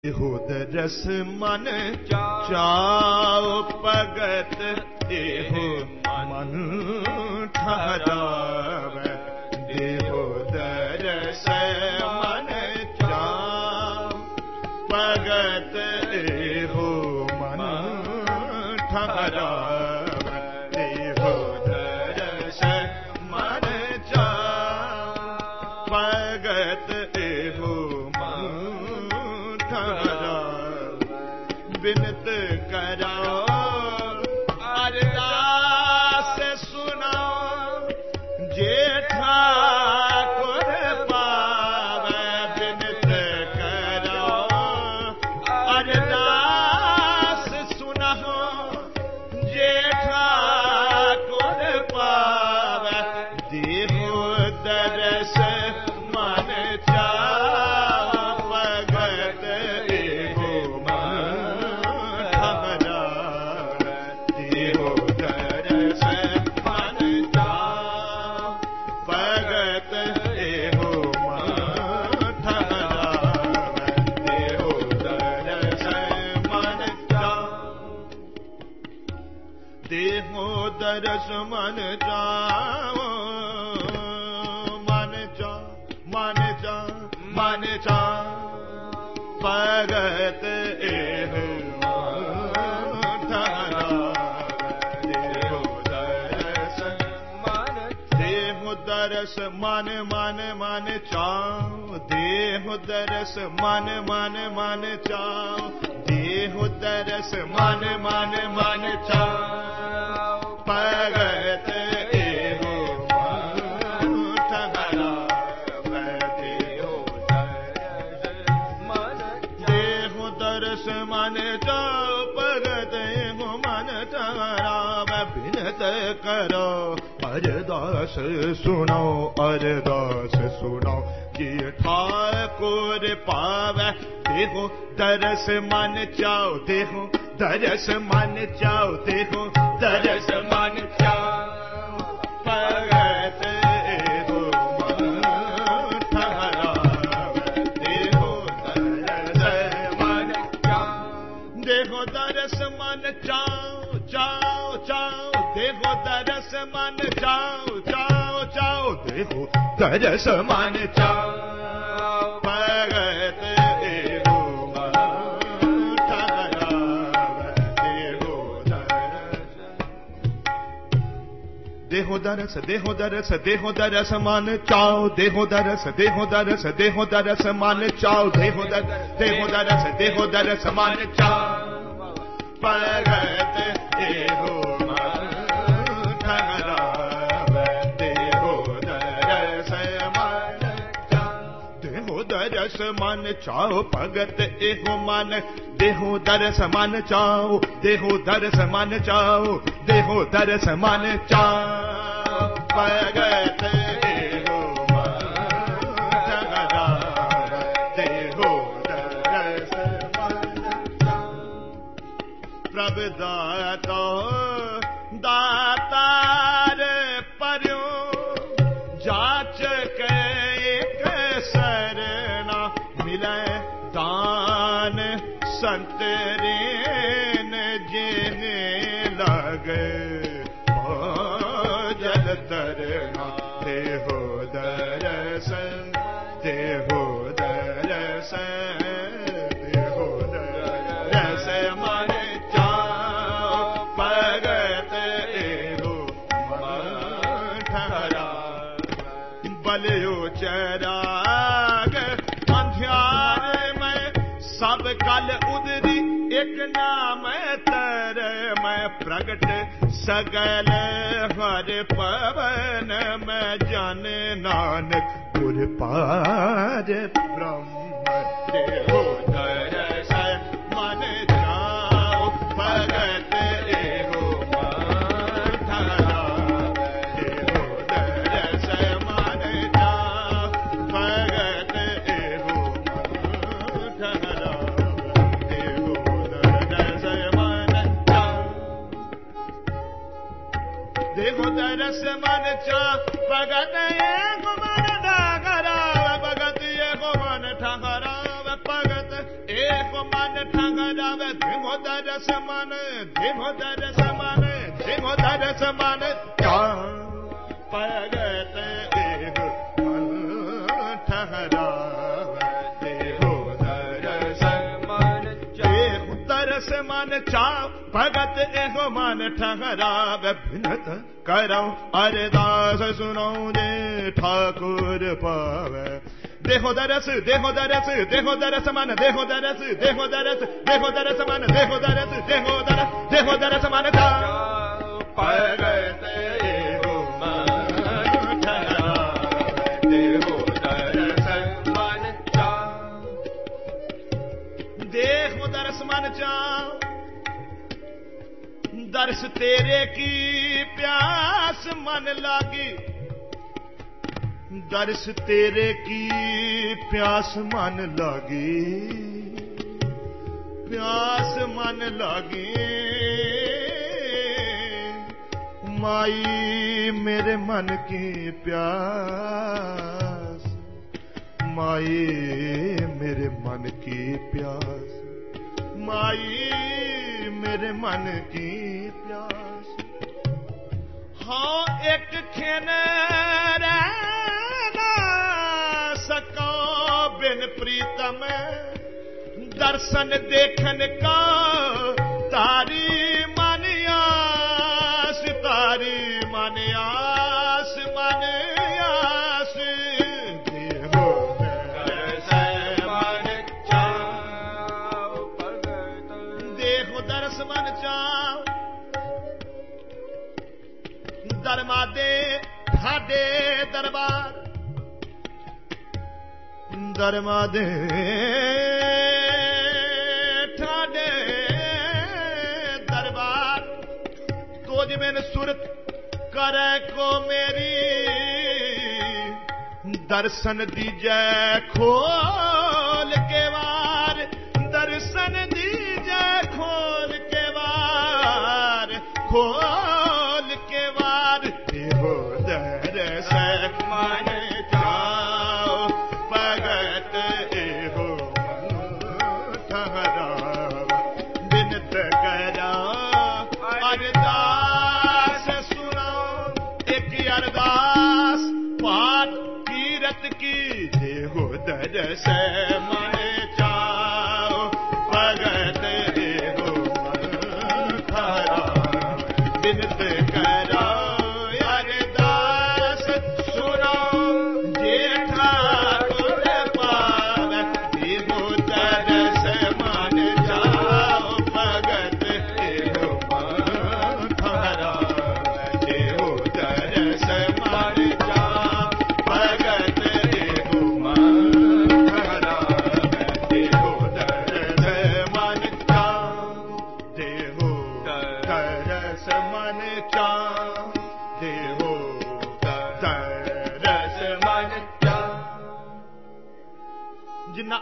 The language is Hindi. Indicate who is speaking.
Speaker 1: एहुद रस मन चाओ भगत एहो मन ठहरावे। एहुद रस मन चाओ भगत एहो मन ठहरावे। एहुद रस मन चाओ भगत एहो बिनत करो अरदास सुनाओ जेठा कुर पावे। बिनत करो अरदास सुनाओ जेठा कुर पावे। देहो दरस मन चाओ भगत एहो देहो दरस मन चाओ मन चाओ मन चाओ मन चाओ भगत एहो दरस मन मन मन चाओ। देहो दरस मन मन मन चाओ। देहो दरस मन मन मन चाओ भगत एहो मन ठहरावे। देहो दरस मन चाओ भगत एहो मन ठहरावे। बिनत करो अरदास सुनो अरदास सुनो ये ठाकुर पावे। देहो दरस मन चाओ देहो दरस मन चाओ। देहो दरस मन चाओ भगत एहो मन ठहरावे। देहो दरस मन चाओ। देहो दरस मन चाओ चाओ चाओ। देहो दरस मन चाओ चाओ चाओ। देहो दरस मन चाओ भगत एहो मन ठहरावे। देहो दरस देहो दरस देहो दरस मन चाओ। देहो दरस देहो दरस देहो दरस मन चाओ। देहो दरस देहो दरस मन चाओ भगत एहो दरस मन चाओ भगत एहो मन। देहो दरस मन चाओ। देहो दरस मन चाओ। देहो दरस मन चाओ भगत एहो मन ठहरावे। देहो दरस मन चाओ। प्रभु दाता दातार पर्यो जाच के दान संत रेन जेने लगे जल तरना। देहो दरसन देहो दरसन देहो दरस मन चाओ भगत एहो मन ठहरावे। बलियो चराग सब कल उदरी एक नाम तर मैं प्रगट सगल हर पवन में जन नानक गुर पार ब्रह्म। देहो दरस मन चाओ भगत एहो मन ठहरावे। देहो दरस मन चाओ भगत एहो मन ठहरावे। देहो दरस मन चाओ भगत एहो मन ठहरावे। भगत एहो मन ठहरावे। भगत एको ठहरावे देहो दरस मन देहो दरस मन देहो दरस मन चाओ भगत एहो मन ठहरावे देहो दरस मन चाओ दरस मन चाओ भगत एहो मन ठहरावे बिनत करो अरदास सुनो जे ठाकुर पावे देहो दरस देहो दरस देहो दरस मन देहो दरस देहो दरस देहो दरस मन देहो दरस देहो दरस देहो दरस मन भगत एहो मन ठहरावे देहो दरस मन देहो दरस मन चाओ दर्श तेरे की प्यास मन लागी दर्श तेरे की प्यास मन लागी प्यास मन लागी माई मेरे मन की प्यास माई मेरे मन की प्यास माई मेरे मन की प्यास हाँ एक खेन रहना सको बिन प्रीतम दर्शन देखन का तारी मन आस तारी मन आस मन आस देहो दरस मन चाओ भगत देहो दरस मन चाओ दरमादे ठाडे दरबार दरमादे ठाडे दरबार तुझ बिन सुरत करे को मेरी दर्शन दीजै खोल के वार दर्शन दीजै खोल के वार खोल के वार देहो दरस मन चाओ भगत एहो ठहरावे बिनत करा अरदास सुनाओ एक अरदास पाठ कीरत की देहो दरस मन